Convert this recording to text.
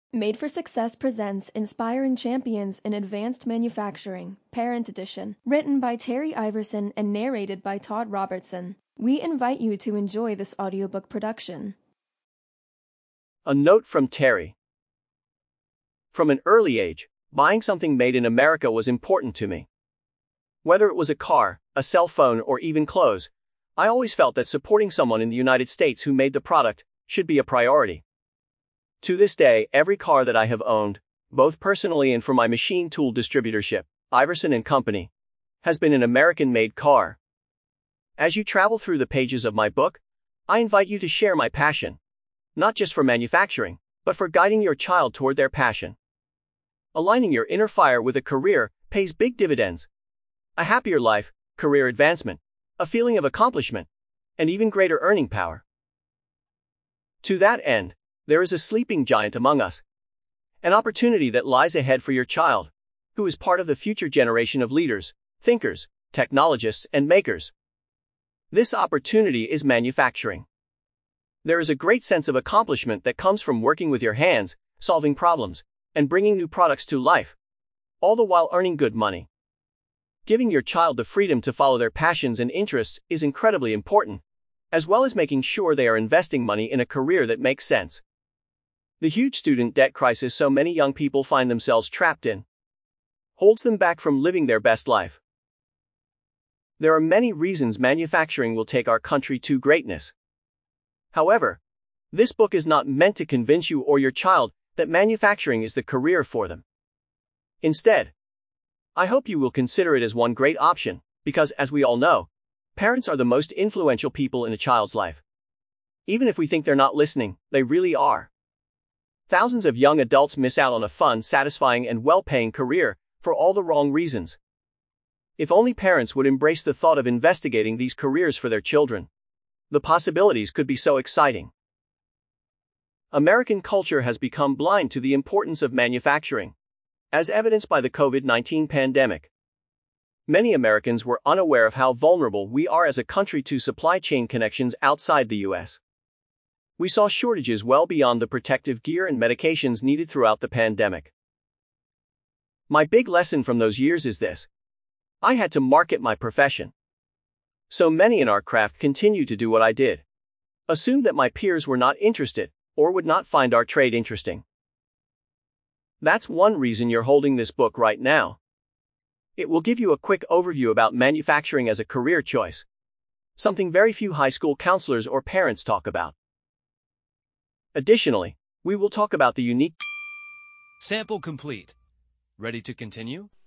Made for Success presents Inspiring Champions in Advanced Manufacturing, Parent Edition, written by Terry Iverson and narrated by Todd Robertson. We invite you to enjoy this audiobook production. A note from Terry. From an early age, buying something made in America was important to me. Whether it was a car, a cell phone, or even clothes, I always felt that supporting someone in the United States who made the product should be a priority. To this day, every car that I have owned, both personally and for my machine tool distributorship, Iverson & Company, has been an American-made car. As you travel through the pages of my book, I invite you to share my passion, not just for manufacturing, but for guiding your child toward their passion. Aligning your inner fire with a career pays big dividends. A happier life, career advancement, a feeling of accomplishment, and even greater earning power. To that end, there is a sleeping giant among us. An opportunity that lies ahead for your child, who is part of the future generation of leaders, thinkers, technologists, and makers. This opportunity is manufacturing. There is a great sense of accomplishment that comes from working with your hands, solving problems, and bringing new products to life, all the while earning good money. Giving your child the freedom to follow their passions and interests is incredibly important, as well as making sure they are investing money in a career that makes sense. The huge student debt crisis so many young people find themselves trapped in holds them back from living their best life. There are many reasons manufacturing will take our country to greatness. However, this book is not meant to convince you or your child that manufacturing is the career for them. Instead, I hope you will consider it as one great option, because, as we all know, parents are the most influential people in a child's life. Even if we think they're not listening, they really are. Thousands of young adults miss out on a fun, satisfying, and well-paying career for all the wrong reasons. If only parents would embrace the thought of investigating these careers for their children, the possibilities could be so exciting. American culture has become blind to the importance of manufacturing, as evidenced by the COVID-19 pandemic. Many Americans were unaware of how vulnerable we are as a country to supply chain connections outside the U.S. We saw shortages well beyond the protective gear and medications needed throughout the pandemic. My big lesson from those years is this: I had to market my profession. So many in our craft continue to do what I did. Assumed that my peers were not interested, or would not find our trade interesting. That's one reason you're holding this book right now. It will give you a quick overview about manufacturing as a career choice, something very few high school counselors or parents talk about. Additionally, we will talk about the unique Sample complete. Ready to continue?